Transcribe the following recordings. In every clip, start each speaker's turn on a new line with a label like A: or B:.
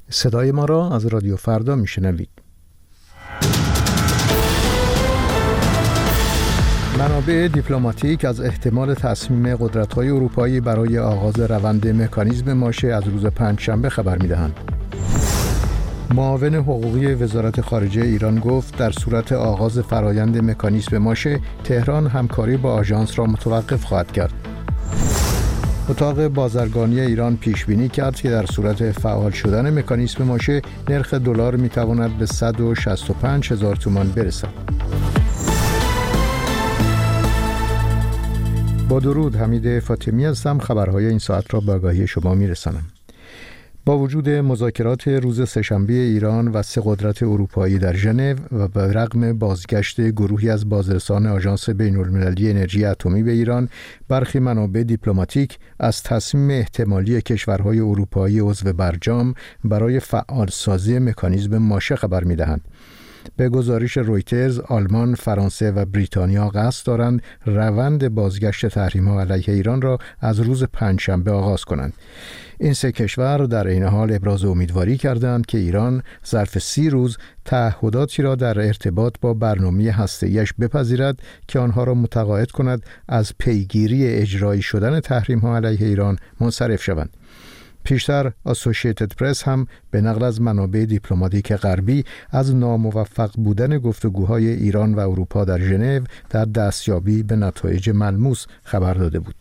A: صدای ما را از رادیو فردا میشنوید. منابع دیپلماتیک از احتمال تصمیم قدرت‌های اروپایی برای آغاز روند مکانیزم ماشه از روز پنجشنبه خبر می‌دهند. معاون حقوقی وزارت خارجه ایران گفت در صورت آغاز فرایند مکانیزم ماشه، تهران همکاری با آژانس را متوقف خواهد کرد. اتاق بازرگانی ایران پیش بینی کرد که در صورت فعال شدن مکانیزم ماشه، نرخ دلار می‌تواند به 165,000 تومان برسد. با درود، حمید فاطمی هستم. خبرهای این ساعت را به آگاهی شما می‌رسانم. با وجود مذاکرات روز سه‌شنبه ایران و سه قدرت اروپایی در ژنو و به رغم بازگشت گروهی از بازرسان آژانس بین‌المللی انرژی اتمی به ایران، برخی منابع دیپلماتیک از تصمیم احتمالی کشورهای اروپایی عضو برجام برای فعالسازی مکانیزم ماشه خبر می‌دهند. به گزارش رویترز، آلمان، فرانسه و بریتانیا قصد دارند روند بازگشت تحریم‌ها علیه ایران را از روز پنجشنبه آغاز کنند. این سه کشور در عین حال ابراز امیدواری کردند که ایران ظرف 30 روز تعهداتی را در ارتباط با برنامه هسته‌ایش بپذیرد که آنها را متقاعد کند از پیگیری اجرایی شدن تحریم‌ها علیه ایران منصرف شوند. پیشتر اسوسییتد پرس هم به نقل از منابع دیپلماتیک غربی از ناموفق بودن گفتگوهای ایران و اروپا در ژنو در دستیابی به نتایج ملموس خبر داده بود.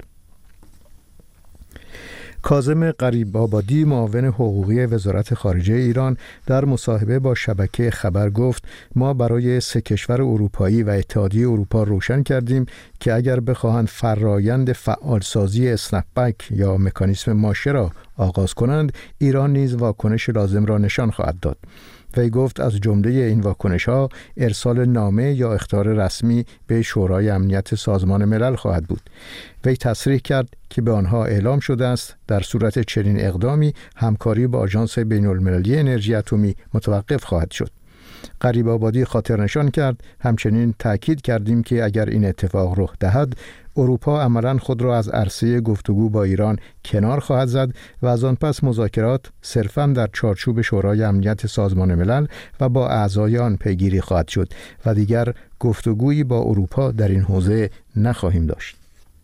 A: کاظم غریب‌آبادی، معاون حقوقی وزارت خارجه ایران، در مصاحبه با شبکه خبر گفت ما برای سه کشور اروپایی و اتحادیه اروپا روشن کردیم که اگر بخواهند فرایند فعالسازی اسنپ‌بک یا مکانیزم ماشه را آغاز کنند، ایران نیز واکنش لازم را نشان خواهد داد. وی گفت از جمله این واکنش‌ها ارسال نامه یا اخطار رسمی به شورای امنیت سازمان ملل خواهد بود. وی تصریح کرد که به آنها اعلام شده است در صورت چنین اقدامی همکاری با آژانس بین‌المللی انرژی اتمی متوقف خواهد شد. غریب‌آبادی خاطر نشان کرد همچنین تأکید کردیم که اگر این اتفاق رخ دهد، اروپا عملاً خود را از عرصه گفتگو با ایران کنار خواهد زد و از آن پس مذاکرات صرفاً در چارچوب شورای امنیت سازمان ملل و با اعضای آن پیگیری خواهد شد و دیگر گفتگویی با اروپا در این حوزه نخواهیم داشت.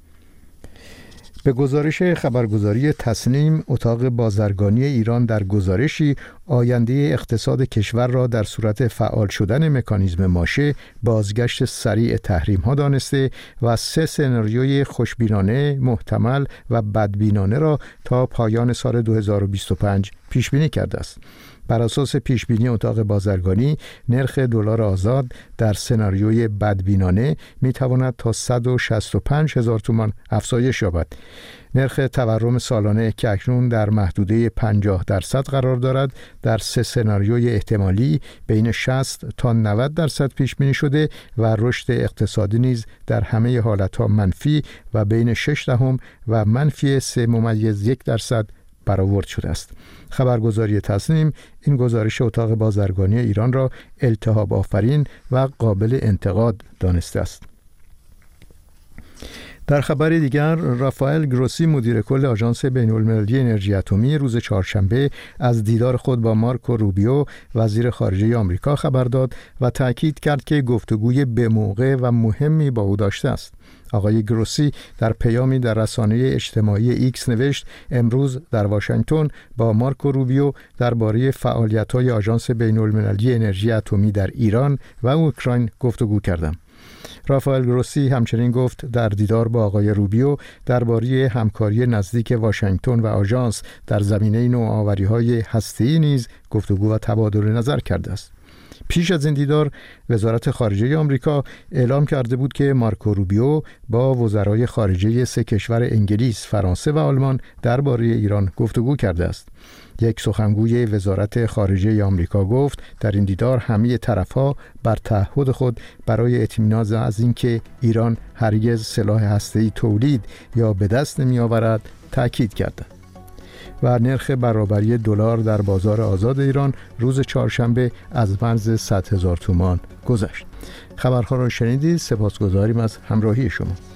A: به گزارش خبرگزاری تصنیم، اتاق بازرگانی ایران در گزارشی آینده اقتصاد کشور را در صورت فعال شدن مکانیزم ماشه بازگشت سریع تحریم‌ها دانسته و سه سناریوی خوشبینانه، محتمل و بدبینانه را تا پایان سال 2025 پیش بینی کرده است. بر اساس پیشبینی اتاق بازرگانی، نرخ دلار آزاد در سناریوی بدبینانه میتواند تا 165,000 تومان افزایش یابد. نرخ تورم سالانه که اکنون در محدوده 50% قرار دارد، در سه سناریوی احتمالی بین 60 تا 90% پیش بینی شده و رشد اقتصادی نیز در همه حالتها منفی و بین 0.6 و منفی 3.1% برآورد شده است. خبرگزاری تصنیم این گزارش اتاق بازرگانی ایران را التهاب آفرین و قابل انتقاد دانسته است. در خبر دیگر، رافائل گروسی، مدیر کل آژانس بین‌المللی انرژی اتمی، روز چهارشنبه از دیدار خود با مارکو روبیو، وزیر خارجه آمریکا، خبر داد و تأکید کرد که گفتگوی به موقع و مهمی با او داشته است. آقای گروسی در پیامی در رسانه اجتماعی ایکس نوشت امروز در واشنگتن با مارکو روبیو درباره فعالیت‌های آژانس بین‌المللی انرژی اتمی در ایران و اوکراین گفتگو کردم. رافائل گروسی همچنین گفت در دیدار با آقای روبیو درباره همکاری نزدیک واشنگتن و آژانس در زمینه نوآوری‌های هسته‌ای نیز گفتگو و تبادل نظر کرده است. پیش از این دیدار، وزارت خارجه آمریکا اعلام کرده بود که مارکو روبیو با وزرای خارجه سه کشور انگلیس، فرانسه و آلمان درباره ایران گفتگو کرده است. یک سخنگوی وزارت خارجه آمریکا گفت در این دیدار همه طرف‌ها بر تعهد خود برای اطمینان از اینکه ایران هرگز سلاح هسته‌ای تولید یا به دست نمی‌آورد تأکید کردند. و نرخ برابری دلار در بازار آزاد ایران روز چهارشنبه از مرز 100,000 تومان گذشت. خبرها را شنیدید. سپاسگزاریم از همراهی شما.